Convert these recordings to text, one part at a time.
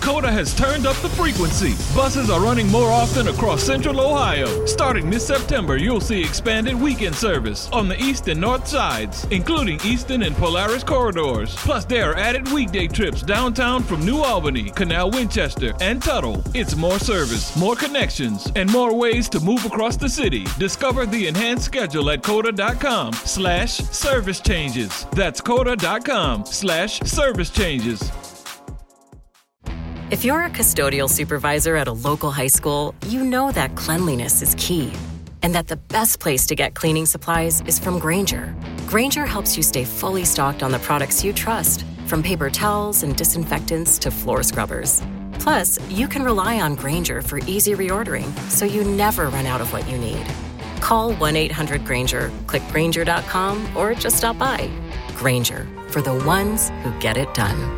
Coda has turned up the frequency. Buses are running more often across central Ohio. Starting this September, you'll see expanded weekend service on the east and north sides, including Easton and Polaris corridors. Plus, there are added weekday trips downtown from New Albany, Canal Winchester, and Tuttle. It's more service, more connections, and more ways to move across the city. Discover the enhanced schedule at coda.com/service changes. That's coda.com/service changes. If you're a custodial supervisor at a local high school, you know that cleanliness is key and that the best place to get cleaning supplies is from Grainger. Grainger helps you stay fully stocked on the products you trust, from paper towels and disinfectants to floor scrubbers. Plus, you can rely on Grainger for easy reordering, so you never run out of what you need. Call 1-800-GRAINGER, click Grainger.com, or just stop by. Grainger, for the ones who get it done.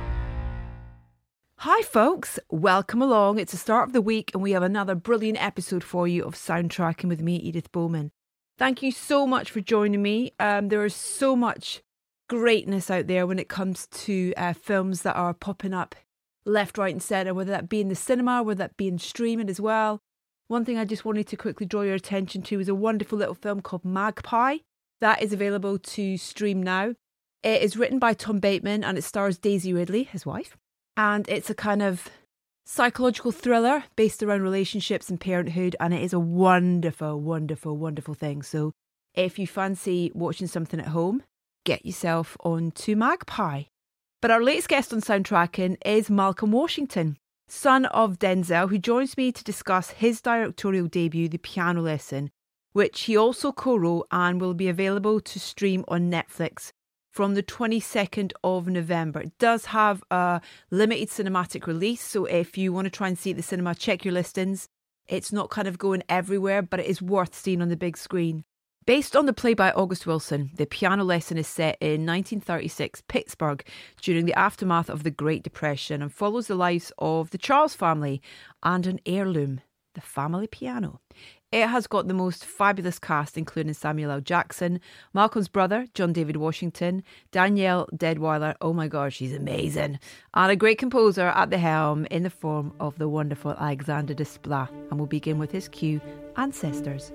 Hi folks, welcome along. It's the start of the week and we have another brilliant episode for you of Soundtracking with me, Edith Bowman. Thank you so much for joining me. There is so much greatness out there when it comes to films that are popping up left, right and centre, whether that be in the cinema, whether that be in streaming as well. One thing I just wanted to quickly draw your attention to is a wonderful little film called Magpie that is available to stream now. It is written by Tom Bateman and it stars Daisy Ridley, his wife. And it's a kind of psychological thriller based around relationships and parenthood. And it is a wonderful, wonderful, wonderful thing. So if you fancy watching something at home, get yourself onto Magpie. But our latest guest on Soundtracking is Malcolm Washington, son of Denzel, who joins me to discuss his directorial debut, The Piano Lesson, which he also co-wrote and will be available to stream on Netflix from the 22nd of November. It does have a limited cinematic release, so if you want to try and see it at the cinema, check your listings. It's not kind of going everywhere, but it is worth seeing on the big screen. Based on the play by August Wilson, The Piano Lesson is set in 1936 Pittsburgh during the aftermath of the Great Depression and follows the lives of the Charles family and an heirloom, the family piano. It has got the most fabulous cast, including Samuel L. Jackson, Malcolm's brother, John David Washington, Danielle Deadwyler, oh my gosh, she's amazing, and a great composer at the helm in the form of the wonderful Alexander Desplat. And we'll begin with his cue, Ancestors.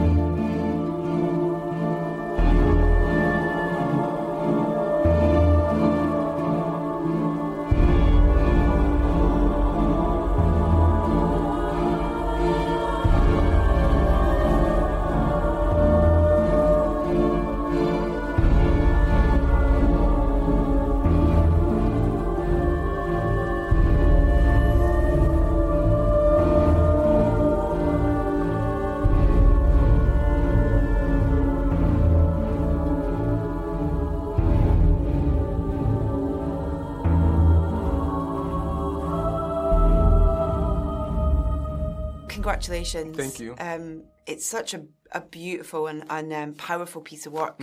Congratulations. Thank you. It's such a beautiful and powerful piece of work.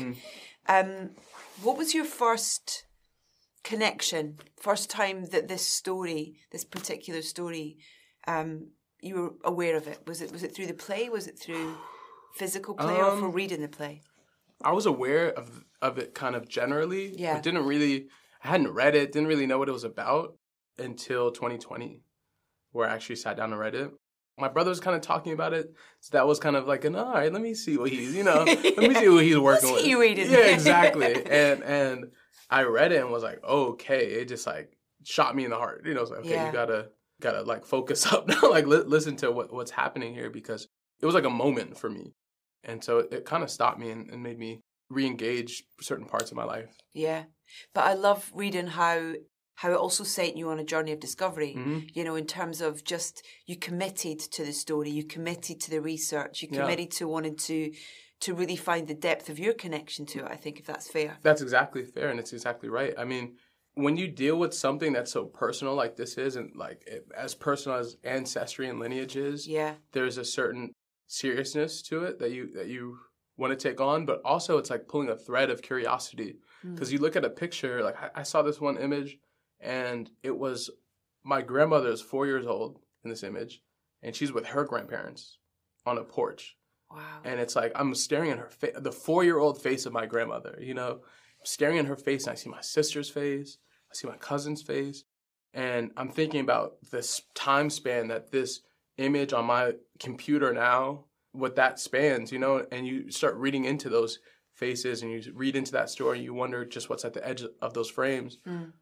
What was your first connection, first time that this particular story, you were aware of it? Was it through the play? Was it through physical play or for reading the play? I was aware of it kind of generally. Yeah. But I hadn't read it, didn't really know what it was about until 2020, where I actually sat down and read it. My brother was kind of talking about it, so that was kind of like all right, let me see what he's, let me see what he's working with. What's he reading? Yeah, exactly. and I read it and was like, okay, it just like shot me in the heart. It's like, okay, you gotta like focus up now, like listen to what's happening here, because it was like a moment for me, and so it kind of stopped me and made me re-engage certain parts of my life. Yeah, but I love reading how it also sent you on a journey of discovery, in terms of just you committed to the story, you committed to the research, you committed to wanting to really find the depth of your connection to it, I think, if that's fair. That's exactly fair, and it's exactly right. I mean, when you deal with something that's so personal like this is, and like as personal as ancestry and lineage is, there's a certain seriousness to it that you want to take on, but also it's like pulling a thread of curiosity. Because you look at a picture, like I saw this one image, and it was my grandmother is 4 years old in this image, and she's with her grandparents on a porch. Wow. And it's like I'm staring at her the 4-year-old face of my grandmother, I'm staring at her face, and I see my sister's face, I see my cousin's face, And I'm thinking about this time span that this image on my computer now, what that spans, you know, and you start reading into those faces and you read into that story. You wonder just what's at the edge of those frames.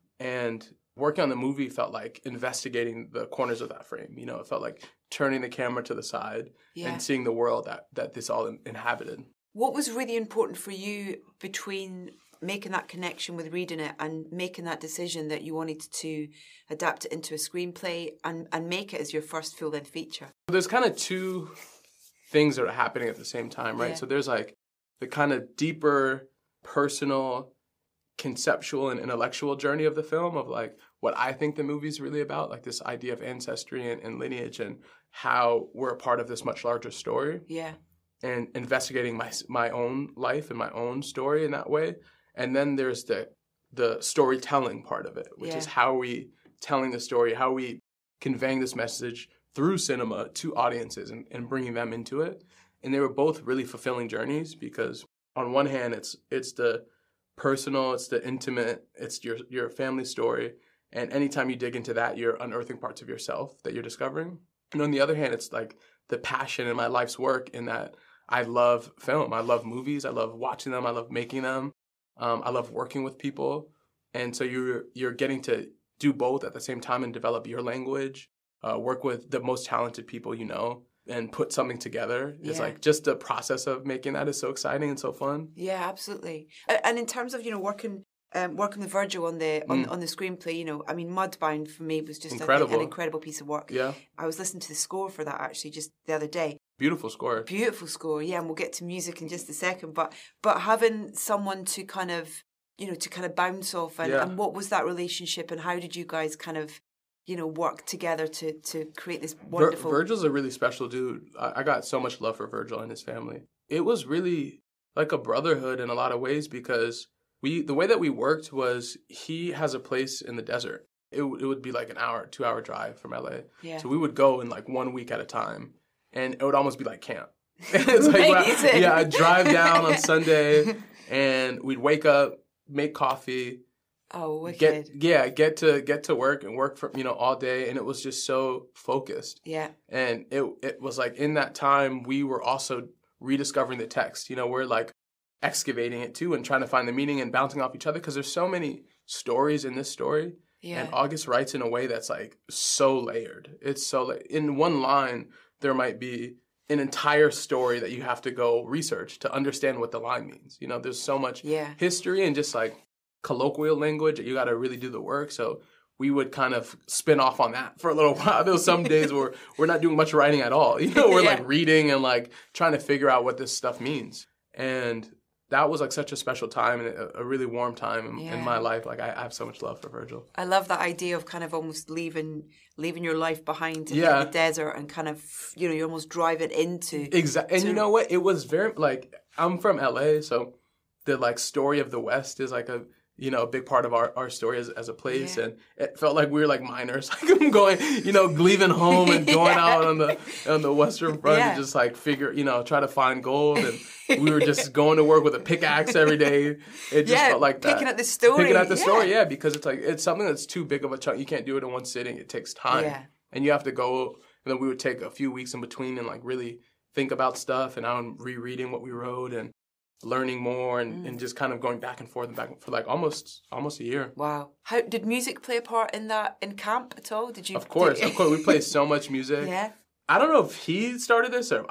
And working on the movie felt like investigating the corners of that frame. You know, it felt like turning the camera to the side and seeing the world that this all inhabited. What was really important for you between making that connection with reading it and making that decision that you wanted to adapt it into a screenplay and make it as your first full-length feature? There's kind of two things that are happening at the same time, right? Yeah. So there's like the kind of deeper, personal, conceptual and intellectual journey of the film of like what I think the movie's really about, like this idea of ancestry and lineage and how we're a part of this much larger story. Yeah. And investigating my own life and my own story in that way. And then there's the storytelling part of it, which is how are we telling the story, how are we conveying this message through cinema to audiences and bringing them into it. And they were both really fulfilling journeys because on one hand, it's the personal, it's the intimate, it's your family story. And anytime you dig into that, you're unearthing parts of yourself that you're discovering. And on the other hand, it's like the passion in my life's work in that I love film. I love movies. I love watching them. I love making them. I love working with people. And so you're getting to do both at the same time and develop your language, work with the most talented people you know, and put something together. It's like just the process of making that is so exciting and so fun. Yeah, absolutely. And in terms of, you know, working with Virgil on the screenplay, you know, I mean, Mudbound for me was just incredible. An incredible piece of work. Yeah. I was listening to the score for that actually just the other day. Beautiful score. Beautiful score, yeah, and we'll get to music in just a second. But having someone to kind of, you know, to kind of bounce off and what was that relationship and how did you guys kind of, you know, work together to create this wonderful... Virgil's a really special dude. I got so much love for Virgil and his family. It was really like a brotherhood in a lot of ways because the way that we worked was he has a place in the desert. It would be like an 2-hour drive from LA. Yeah. So we would go in like 1 week at a time. And it would almost be like camp. It's like, I'd drive down on Sunday, and we'd wake up, make coffee. Oh, wicked! Get to work and work for all day, and it was just so focused. Yeah. And it was like in that time we were also rediscovering the text. You know, we're like excavating it too and trying to find the meaning and bouncing off each other because there's so many stories in this story. Yeah. And August writes in a way that's like so layered. It's so in one line. There might be an entire story that you have to go research to understand what the line means. You know, there's so much history and just like colloquial language that you got to really do the work. So we would kind of spin off on that for a little while. There was some days where we're not doing much writing at all. You know, we're like reading and like trying to figure out what this stuff means. And that was like such a special time and a really warm time in my life. Like I have so much love for Virgil. I love that idea of kind of almost leaving your life behind in the desert and kind of, you know, you almost drive it into. Exactly. And you know what? It was very like, I'm from LA, so the like story of the West is like a big part of our story as a place. Yeah. And it felt like we were like miners, like I'm going, leaving home and going out on the Western Front and just like try to find gold. And we were just going to work with a pickaxe every day. It just felt like that. Picking at the story. Yeah, because it's something that's too big of a chunk. You can't do it in one sitting. It takes time. Yeah. And you have to go, and then we would take a few weeks in between and like really think about stuff. And I'm rereading what we wrote and learning more and just kind of going back and forth for like almost a year. Wow. How did music play a part in camp at all? Did you? Of course. We play so much music. Yeah. I don't know if he started this or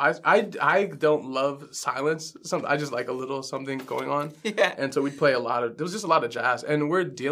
I don't love silence. I just like a little something going on. Yeah. And so we'd play there was just a lot of jazz. And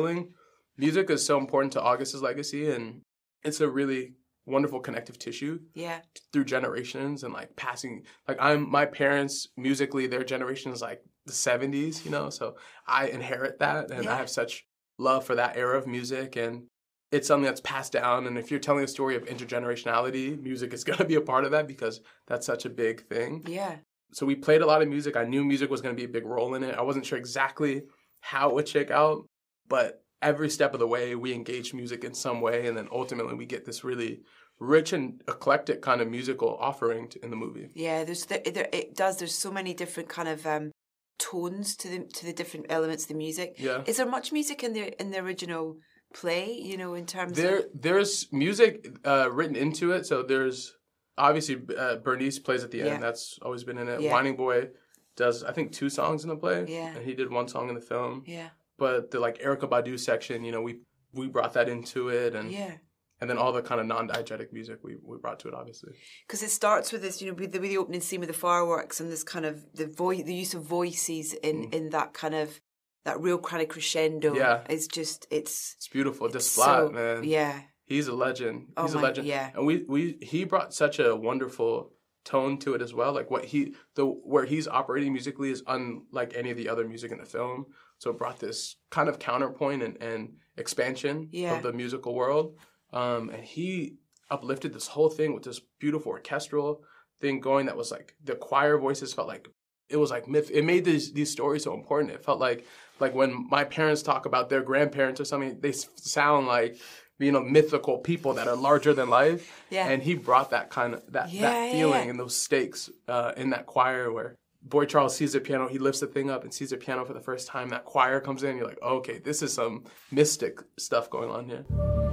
music is so important to August's legacy, and it's a really wonderful connective tissue through generations and like passing, like my parents musically, their generation is like the 70s, so I inherit that and I have such love for that era of music, and it's something that's passed down. And if you're telling a story of intergenerationality, music is going to be a part of that because that's such a big thing. Yeah. So we played a lot of music. I knew music was going to be a big role in it. I wasn't sure exactly how it would shake out, but every step of the way, we engage music in some way, and then ultimately we get this really rich and eclectic kind of musical offering in the movie. Yeah, there's so many different kind of tones to the different elements of the music. Yeah. Is there much music in the original play, you know, in terms There's music written into it. So there's obviously Bernice plays at the end. That's always been in it. Yeah. Whining Boy does, I think, 2 songs in the play. Yeah. And he did 1 song in the film. Yeah. But the like Erykah Badu section, you know, we brought that into it, and and then all the kind of non-diegetic music we brought to it, obviously. Because it starts with this, you know, with the opening scene with the fireworks and this kind of the use of voices in that kind of that real kind of crescendo. Yeah, it's beautiful. Desplat, man. Yeah, he's a legend. He's a legend. Yeah, and he brought such a wonderful tone to it as well. Like where he's operating musically is unlike any of the other music in the film. So it brought this kind of counterpoint and expansion of the musical world. And he uplifted this whole thing with this beautiful orchestral thing going that was like the choir voices felt like it was like myth. It made these stories so important. It felt like when my parents talk about their grandparents or something, they sound like, you know, mythical people that are larger than life. Yeah. And he brought that kind of that feeling and those stakes in that choir where Boy Charles sees the piano, he lifts the thing up and sees the piano for the first time. That choir comes in, you're like, oh, okay, this is some mystic stuff going on here.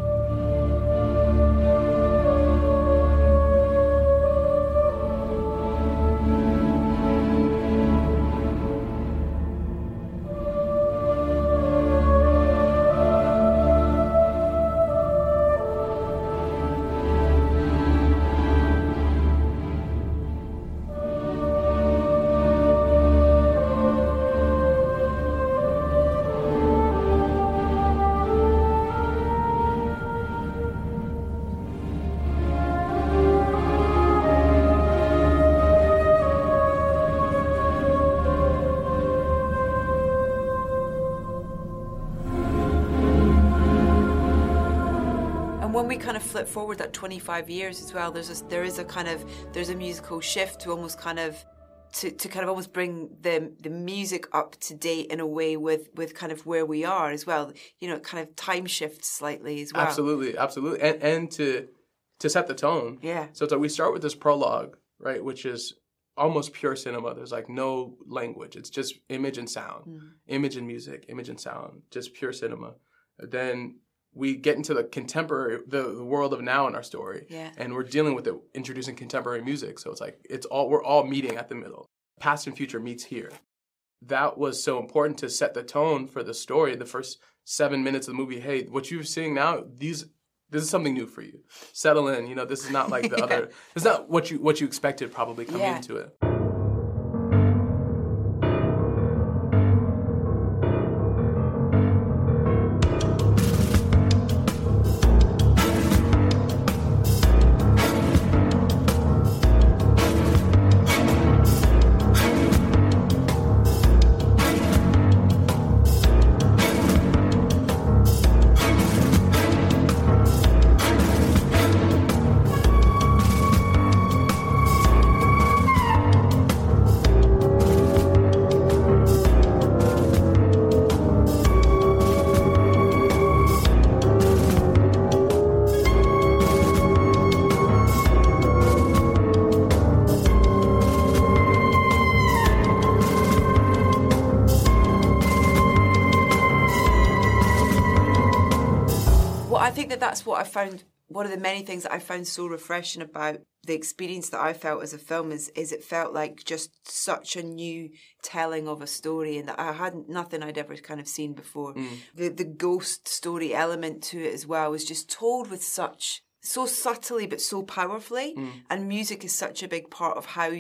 When we kind of flip forward that 25 years as well, there's a musical shift to almost kind of to kind of almost bring the music up to date in a way with kind of where we are as well. You know, it kind of time shifts slightly as well. Absolutely. And to set the tone. Yeah. So it's like we start with this prologue, right, which is almost pure cinema. There's like no language. It's just image and sound, image and music, image and sound, just pure cinema. Then we get into the contemporary, the world of now in our story, and we're dealing with it, introducing contemporary music. So it's like we're all meeting at the middle. Past and future meets here. That was so important to set the tone for the story. The first 7 minutes of the movie. Hey, what you're seeing now, this is something new for you. Settle in. You know, this is not like the other. It's not what you expected probably coming into it. That's what I found. One of the many things that I found so refreshing about the experience that I felt as a film is it felt like just such a new telling of a story, and that I hadn't nothing I'd ever kind of seen before. The ghost story element to it as well was just told with so subtly but so powerfully, and music is such a big part of how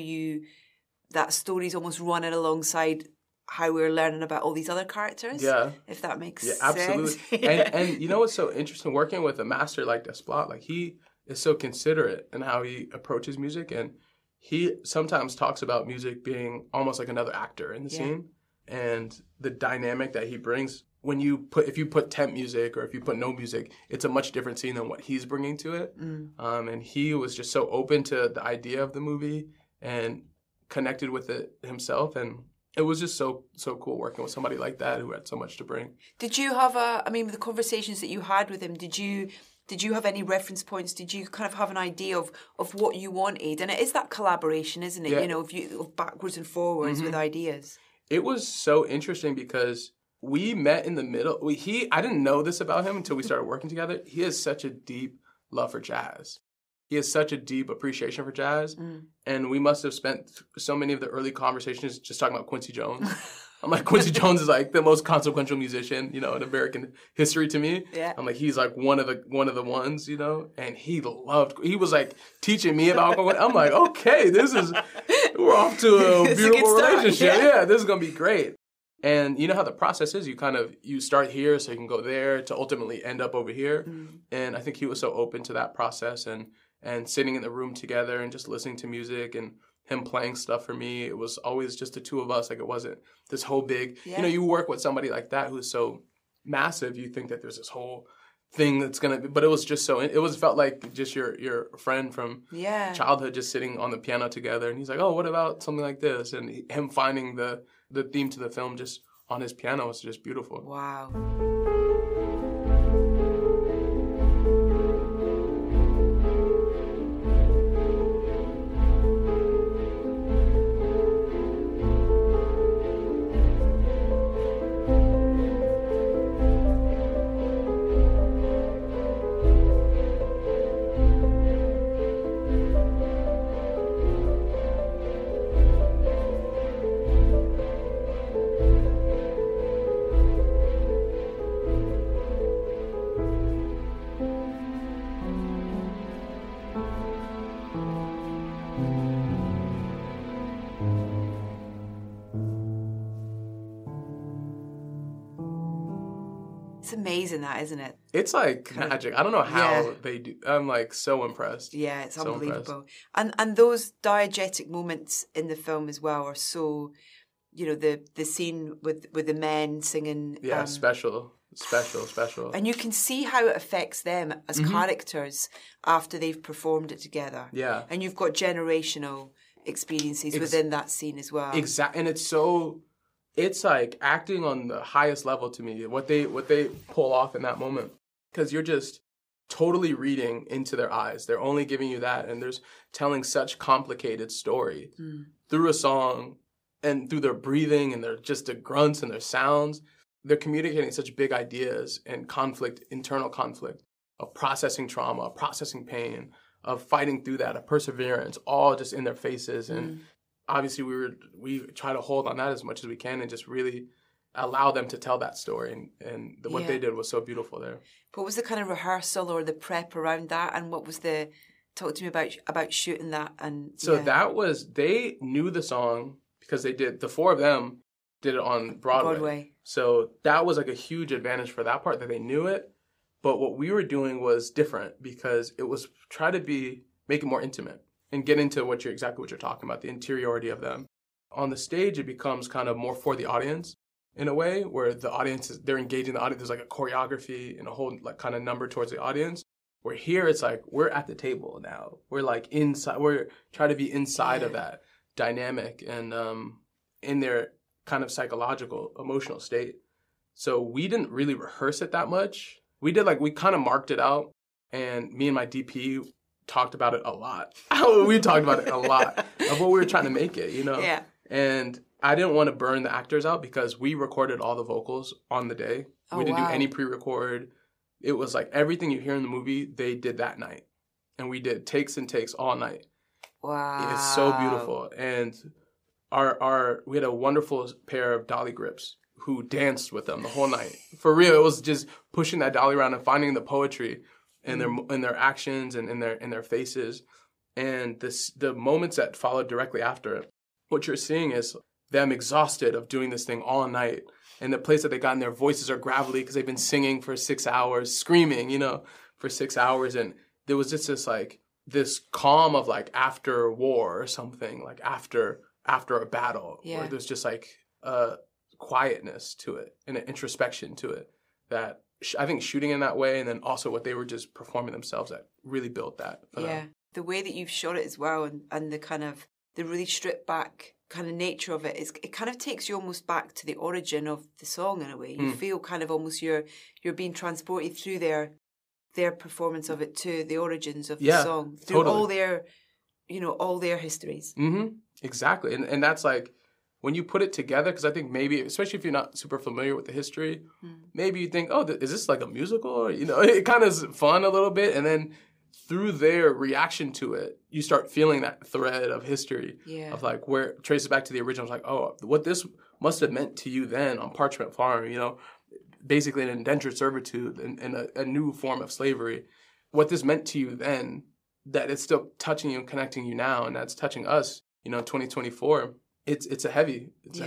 that story's almost running alongside how we're learning about all these other characters. Yeah. If that makes sense. Absolutely. And you know what's so interesting? Working with a master like Desplat, like he is so considerate in how he approaches music, and he sometimes talks about music being almost like another actor in the scene, and the dynamic that he brings. If you put temp music or if you put no music, it's a much different scene than what he's bringing to it. And he was just so open to the idea of the movie and connected with it himself, and it was just so cool working with somebody like that who had so much to bring. Did you have the conversations that you had with him, did you have any reference points? Did you kind of have an idea of what you wanted? And it is that collaboration, isn't it? Yeah. You know, of backwards and forwards with ideas. It was so interesting because we met in the middle. I didn't know this about him until we started working together. He has such a deep love for jazz. He has such a deep appreciation for jazz. And we must have spent so many of the early conversations just talking about Quincy Jones. I'm like, Quincy Jones is like the most consequential musician, in American history to me. Yeah. I'm like, he's like one of the ones, and he was like teaching me about, I'm like, okay, we're off to a beautiful relationship. Yeah, this is going to be great. And you know how the process is, you start here so you can go there to ultimately end up over here. And I think he was so open to that process and sitting in the room together and just listening to music and him playing stuff for me. It was always just the two of us. Like, it wasn't this whole big, you work with somebody like that who's so massive, you think that there's this whole thing that's going to be, but it was just felt like just your friend from childhood just sitting on the piano together. And he's like, oh, what about something like this? And him finding the theme to the film just on his piano was just beautiful. Wow. It's amazing that, isn't it? It's like magic. I don't know how they do. I'm like so impressed. Yeah, it's so unbelievable. And those diegetic moments in the film as well are so, the scene with the men singing. Yeah, special. And you can see how it affects them as characters after they've performed it together. Yeah. And you've got generational experiences within that scene as well. Exactly. And it's like acting on the highest level to me, what they pull off in that moment. Because you're just totally reading into their eyes. They're only giving you that. And they're telling such complicated story through a song and through their breathing and the grunts and their sounds. They're communicating such big ideas and internal conflict of processing trauma, of processing pain, of fighting through that, of perseverance, all just in their faces. And obviously we try to hold on that as much as we can and just really allow them to tell that story. And what they did was so beautiful there. What was the kind of rehearsal or the prep around that? And what was talk to me about shooting that? And they knew the song because the four of them did it on Broadway. So that was like a huge advantage for that part, that they knew it. But what we were doing was different because it was try to make it more intimate and get into exactly what you're talking about, the interiority of them. On the stage, it becomes kind of more for the audience in a way, where the audience they're engaging the audience. There's like a choreography and a whole like kind of number towards the audience. Where here it's like we're at the table now. We're like inside. We're trying to be inside of that dynamic and in their kind of psychological, emotional state. So we didn't really rehearse it that much. We kind of marked it out, and me and my DP talked about it a lot. We talked about it a lot of what we were trying to make it, Yeah. And I didn't want to burn the actors out because we recorded all the vocals on the day. We didn't do any pre-record. It was like everything you hear in the movie, they did that night. And we did takes and takes all night. Wow. It's so beautiful. And we had a wonderful pair of dolly grips who danced with them the whole night. For real, it was just pushing that dolly around and finding the poetry in their actions and in their faces. And the moments that followed directly after it, what you're seeing is them exhausted of doing this thing all night. And the place that they got in, their voices are gravelly because they've been singing for 6 hours, screaming, for 6 hours. And there was just this calm of like after war or something, like after a battle, where there's just like a quietness to it and an introspection to it that I think shooting in that way, and then also what they were just performing themselves, that really built that. The way that you've shot it as well, and the kind of the really stripped back kind of nature of it, it kind of takes you almost back to the origin of the song in a way. You feel kind of almost you're being transported through their performance of it to the origins of the song through all their histories. Mm-hmm. Exactly, and that's like when you put it together, because I think maybe, especially if you're not super familiar with the history, maybe you think, oh, is this like a musical? Or, it kind of is fun a little bit. And then through their reaction to it, you start feeling that thread of history of like where it traces back to the original. It's like, oh, what this must have meant to you then on Parchment Farm, basically an indentured servitude and a new form of slavery. What this meant to you then, that it's still touching you and connecting you now, and that's touching us, 2024. It's a heavy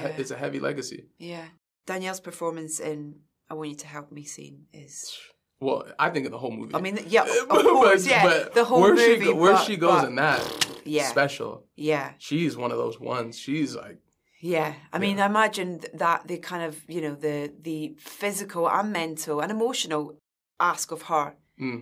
legacy. Yeah. Danielle's performance in I Want You to Help Me scene is... Well, I think of the whole movie. I mean, yeah, of course, but the whole movie. Where she goes in that, special. Yeah. She's one of those ones. She's like... Yeah. I mean, I imagine that the kind of, the physical and mental and emotional ask of her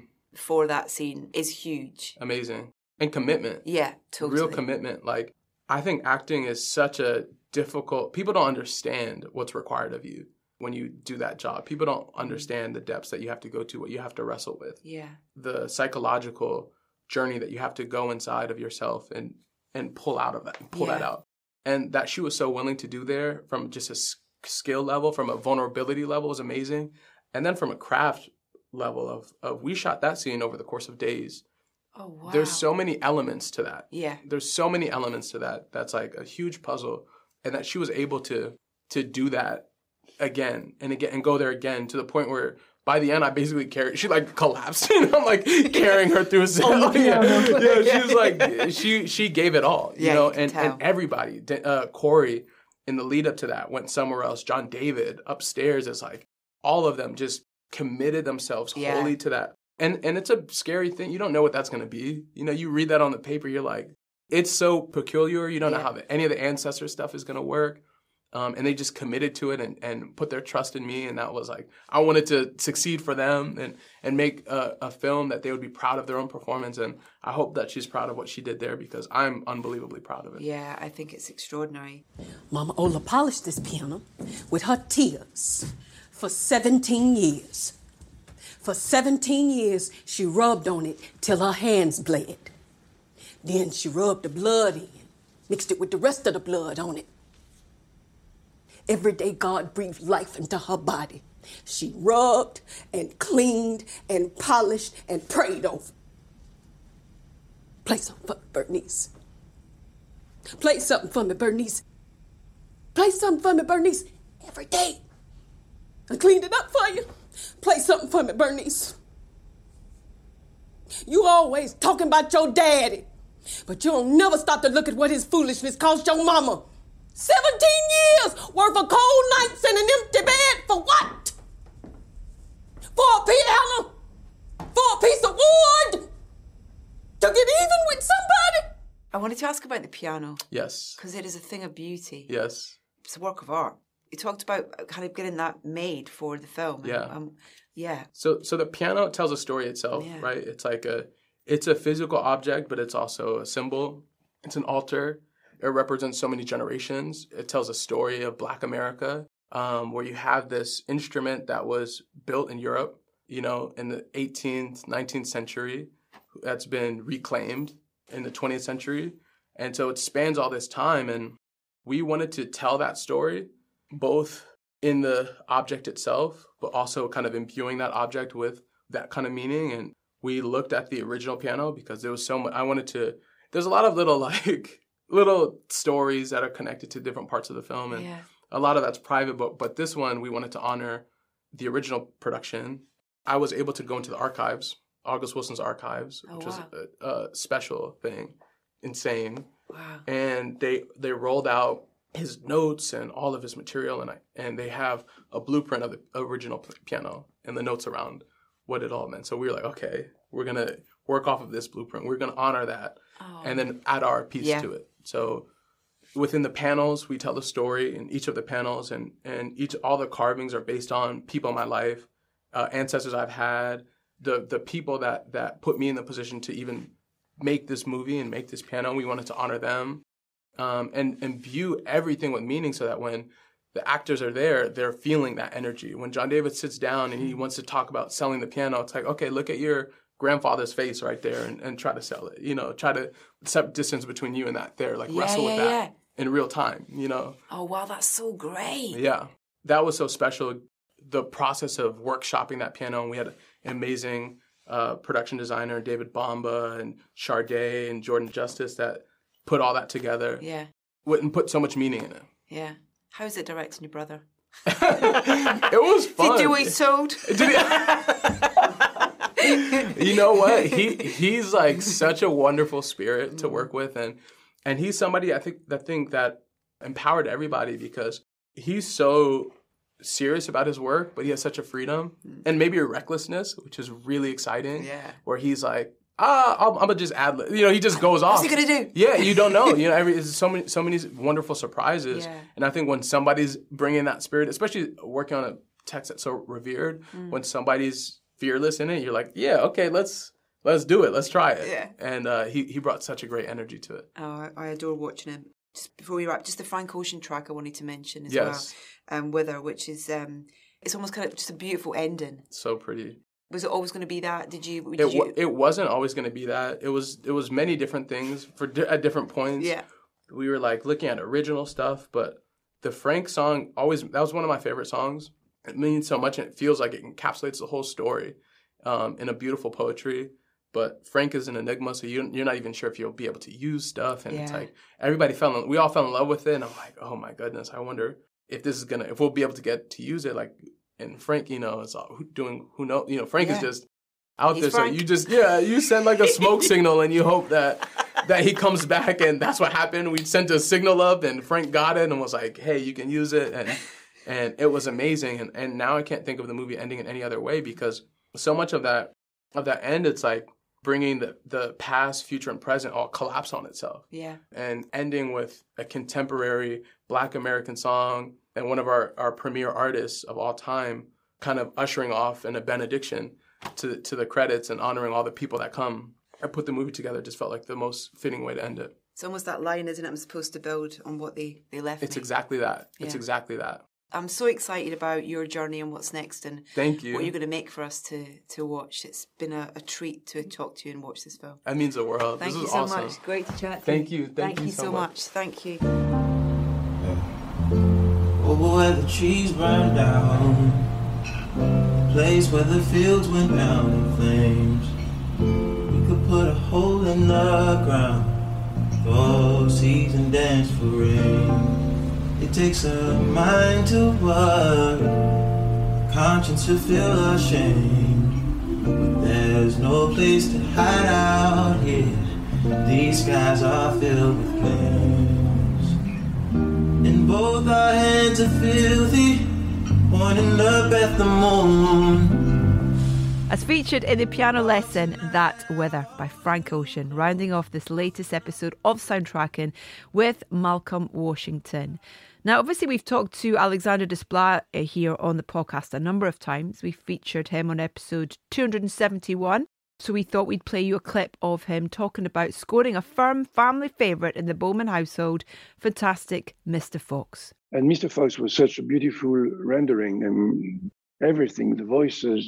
for that scene is huge. Amazing. And commitment. Yeah, totally. Real commitment. Like, I think acting is such a difficult... People don't understand what's required of you when you do that job. People don't understand the depths that you have to go to, what you have to wrestle with. Yeah. The psychological journey that you have to go inside of yourself and pull out of that, and pull that out. And that she was so willing to do there from just a skill level, from a vulnerability level is amazing. And then from a craft level of we shot that scene over the course of days. Oh, wow. There's so many elements to that. Yeah. There's so many elements to that. That's like a huge puzzle. And that she was able to do that again and again and go there again to the point where by the end I basically she like collapsed. I'm like carrying her through a cell. She was like she gave it all. And everybody, Corey in the lead up to that went somewhere else. John David upstairs is like all of them just committed themselves wholly to that. And it's a scary thing. You don't know what that's going to be. You read that on the paper, you're like, it's so peculiar. You don't know how any of the ancestor stuff is going to work. And they just committed to it and put their trust in me. And that was like, I wanted to succeed for them and make a film that they would be proud of their own performance. And I hope that she's proud of what she did there because I'm unbelievably proud of it. Yeah, I think it's extraordinary. Mama Ola polished this piano with her tears for 17 years. For 17 years, she rubbed on it till her hands bled. Then she rubbed the blood in, mixed it with the rest of the blood on it. Every day God breathed life into her body. She rubbed and cleaned and polished and prayed over. Play something for me, Bernice. Play something for me, Bernice. Play something for me, Bernice. Every day. I cleaned it up for you. Play something for me, Bernice. You always talking about your daddy, but you don't never stop to look at what his foolishness cost your mama. 17 years worth of cold nights and an empty bed for what? For a piano? For a piece of wood? To get even with somebody? I wanted to ask about the piano. Yes. Because it is a thing of beauty. Yes. It's a work of art. You talked about kind of getting that made for the film. Yeah. Yeah. So the piano tells a story itself, right? It's like it's a physical object, but it's also a symbol. It's an altar. It represents so many generations. It tells a story of Black America, where you have this instrument that was built in Europe, in the 18th, 19th century, that's been reclaimed in the 20th century. And so it spans all this time. And we wanted to tell that story, both in the object itself, but also kind of imbuing that object with that kind of meaning. And we looked at the original piano because there was so much, there's a lot of little stories that are connected to different parts of the film. And a lot of that's private, but this one, we wanted to honor the original production. I was able to go into the archives, August Wilson's archives, which was a special thing, insane. Wow. And they rolled out his notes and all of his material, and they have a blueprint of the original piano and the notes around what it all meant. So we were like, okay, we're going to work off of this blueprint. We're going to honor that and then add our piece to it. So within the panels, we tell the story in each of the panels, and all the carvings are based on people in my life, ancestors I've had, the people that put me in the position to even make this movie and make this piano. We wanted to honor them and view everything with meaning so that when the actors are there, they're feeling that energy. When John David sits down and he wants to talk about selling the piano, it's like, okay, look at your grandfather's face right there and try to sell it. Try to set distance between you and that there, wrestle with that. in real time, you know? Oh, wow, that's so great. Yeah. That was so special. The process of workshopping that piano, and we had an amazing production designer, David Bomba and Sade and Jordan Justice, that put all that together. Yeah. And put so much meaning in it. Yeah. How is it directing your brother? It was fun. Did you do what he sold? You know what? He's like such a wonderful spirit to work with, and he's somebody I think that empowered everybody, because he's so serious about his work, but he has such a freedom and maybe a recklessness, which is really exciting. Yeah. Where he's like, I'm gonna just ad-lib. You know, he just goes off. What's he gonna do? Yeah, you don't know. You know, so many wonderful surprises. Yeah. And I think when somebody's bringing that spirit, especially working on a text that's so revered, when somebody's fearless in it, you're like, yeah, okay, let's do it, let's try it. Yeah. And he brought such a great energy to it. Oh, I adore watching him. Just before we wrap, just the Frank Ocean track I wanted to mention as Yes. well, Wither, which is it's almost kind of just a beautiful ending. So pretty. Was it always going to be that? It wasn't always going to be that. It was many different things at different points. Yeah. We were like looking at original stuff, but the Frank song that was one of my favorite songs. It means so much, and it feels like it encapsulates the whole story in a beautiful poetry. But Frank is an enigma, so you're not even sure if you'll be able to use stuff. And it's like we all fell in love with it, and I'm like, oh my goodness, I wonder if we'll be able to get to use it. Like, and Frank, you know, is who knows, you know, Frank is just out there. Frank. So you send like a smoke signal, and you hope that he comes back, and that's what happened. We sent a signal up, and Frank got it and was like, hey, you can use it, and it was amazing. And now I can't think of the movie ending in any other way, because so much of that end, it's like bringing the past, future, and present all collapse on itself. Yeah. And ending with a contemporary Black American song and one of our premier artists of all time kind of ushering off in a benediction to the credits and honoring all the people that come and put the movie together just felt like the most fitting way to end it. It's almost that line, isn't it? I'm supposed to build on what they left It's me. exactly that. Yeah. It's exactly that. I'm so excited about your journey and what's next, and Thank you. what you're going to make for us to watch. It's been a treat to talk to you and watch this film. That means the world. Thank this you is so awesome. much. Great to chat to Thank you. Thank you so much. Thank you. Oh, where the trees burned down, the place where the fields went down in flames. We could put a hole in the ground, go seas and dance for rain. It takes a mind to worry, conscience to feel ashamed. But there's no place to hide out here. These skies are filled with flames, and both our hands are filthy, pointing up at the moon. As featured in the piano lesson, That Wither by Frank Ocean, rounding off this latest episode of Soundtracking with Malcolm Washington. Now, obviously, we've talked to Alexander Desplat here on the podcast a number of times. We featured him on episode 271. So we thought we'd play you a clip of him talking about scoring a firm family favourite in the Bowman household, Fantastic Mr. Fox. And Mr. Fox was such a beautiful rendering, and everything, the voices,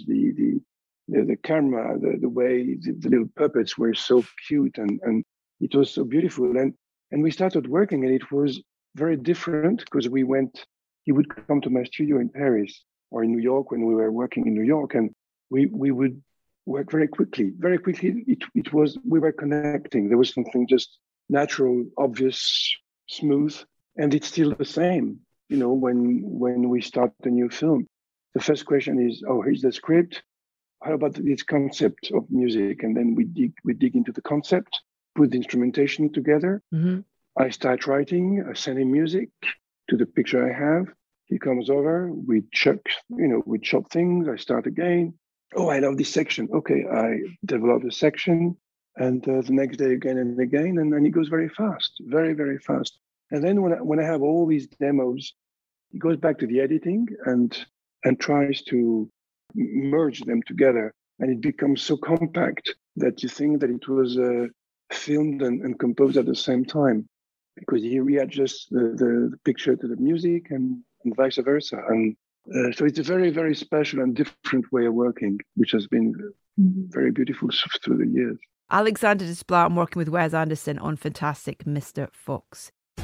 the camera, the way the little puppets were so cute, and it was so beautiful. And we started working, and it was very different because he would come to my studio in Paris or in New York when we were working in New York, and we would work very quickly. Very quickly, we were connecting. There was something just natural, obvious, smooth, and it's still the same. You know, when we start a new film, the first question is, oh, here's the script. How about this concept of music? And then we dig into the concept, put the instrumentation together. Mm-hmm. I start writing, I send him music to the picture I have. He comes over, we chop things, I start again. Oh, I love this section. Okay, I develop a section, and the next day again and again, and then it goes very fast, very, very fast. And then when I have all these demos, he goes back to the editing and tries to merge them together, and it becomes so compact that you think that it was filmed and composed at the same time, because he readjusts the picture to the music and vice versa. And so it's a very, very special and different way of working, which has been very beautiful through the years. Alexander Desplat working with Wes Anderson on Fantastic Mr. Fox.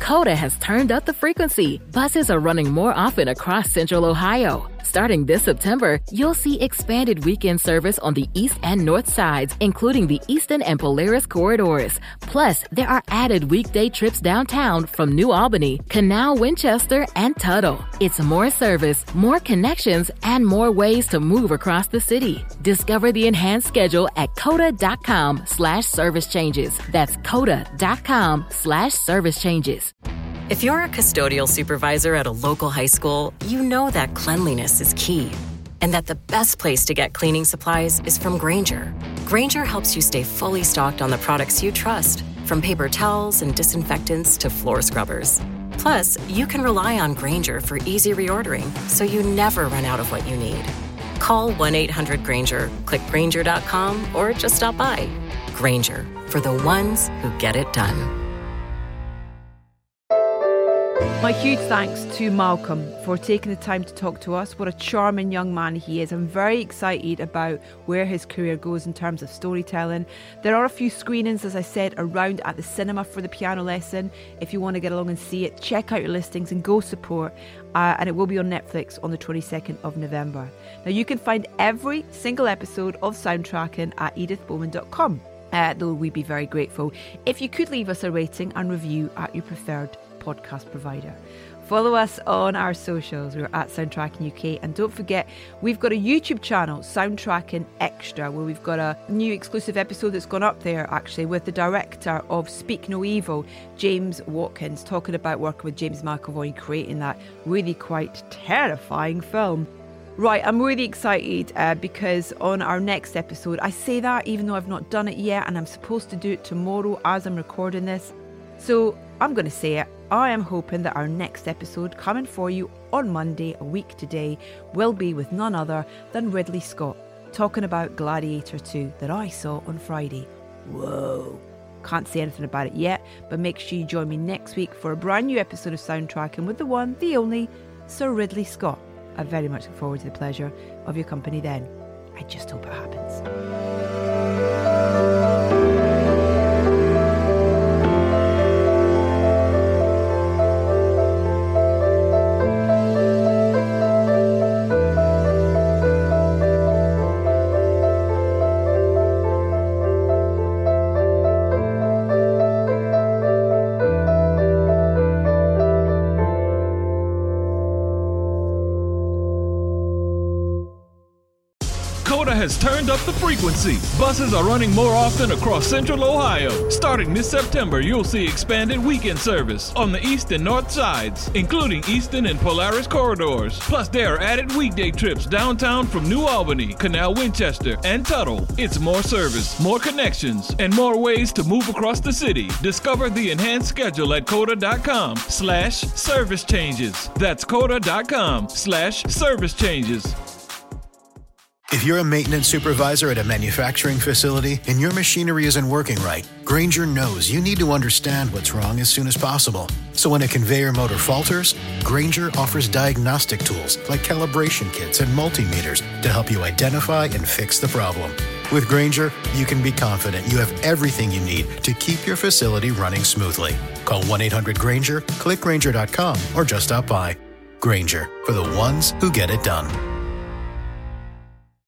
Coda has turned up the frequency. Buses are running more often across Central Ohio. Starting this September, you'll see expanded weekend service on the east and north sides, including the Easton and Polaris corridors. Plus, there are added weekday trips downtown from New Albany, Canal, Winchester, and Tuttle. It's more service, more connections, and more ways to move across the city. Discover the enhanced schedule at coda.com/service changes. That's coda.com/service changes. If you're a custodial supervisor at a local high school, you know that cleanliness is key, and that the best place to get cleaning supplies is from Grainger. Grainger helps you stay fully stocked on the products you trust, from paper towels and disinfectants to floor scrubbers. Plus, you can rely on Grainger for easy reordering, so you never run out of what you need. Call 1-800-GRAINGER, click Grainger.com, or just stop by. Grainger, for the ones who get it done. My huge thanks to Malcolm for taking the time to talk to us. What a charming young man he is. I'm very excited about where his career goes in terms of storytelling. There are a few screenings, as I said, around at the cinema for The Piano Lesson. If you want to get along and see it, check out your listings and go support. And it will be on Netflix on the 22nd of November. Now, you can find every single episode of Soundtracking at edithbowman.com. Though we'd be very grateful if you could leave us a rating and review at your preferred podcast provider. Follow us on our socials. We're at Soundtracking UK, and don't forget we've got a YouTube channel, Soundtracking Extra, where we've got a new exclusive episode that's gone up there actually with the director of Speak No Evil, James Watkins, talking about working with James McAvoy and creating that really quite terrifying film. Right, I'm really excited because on our next episode, I say that even though I've not done it yet, and I'm supposed to do it tomorrow as I'm recording this, so I'm going to say it. I am hoping that our next episode, coming for you on Monday, a week today, will be with none other than Ridley Scott, talking about Gladiator 2 that I saw on Friday. Whoa. Can't say anything about it yet, but make sure you join me next week for a brand new episode of Soundtracking with the one, the only, Sir Ridley Scott. I very much look forward to the pleasure of your company then. I just hope it happens. Has turned up the frequency. Buses are running more often across Central Ohio. Starting this September, you'll see expanded weekend service on the east and north sides, including Easton and Polaris corridors. Plus, there are added weekday trips downtown from New Albany, Canal, Winchester, and Tuttle. It's more service, more connections, and more ways to move across the city. Discover the enhanced schedule at coda.com/service changes. That's coda.com/service changes. If you're a maintenance supervisor at a manufacturing facility and your machinery isn't working right, Grainger knows you need to understand what's wrong as soon as possible. So when a conveyor motor falters, Grainger offers diagnostic tools like calibration kits and multimeters to help you identify and fix the problem. With Grainger, you can be confident you have everything you need to keep your facility running smoothly. Call 1-800-GRAINGER, click Grainger.com, or just stop by. Grainger, for the ones who get it done.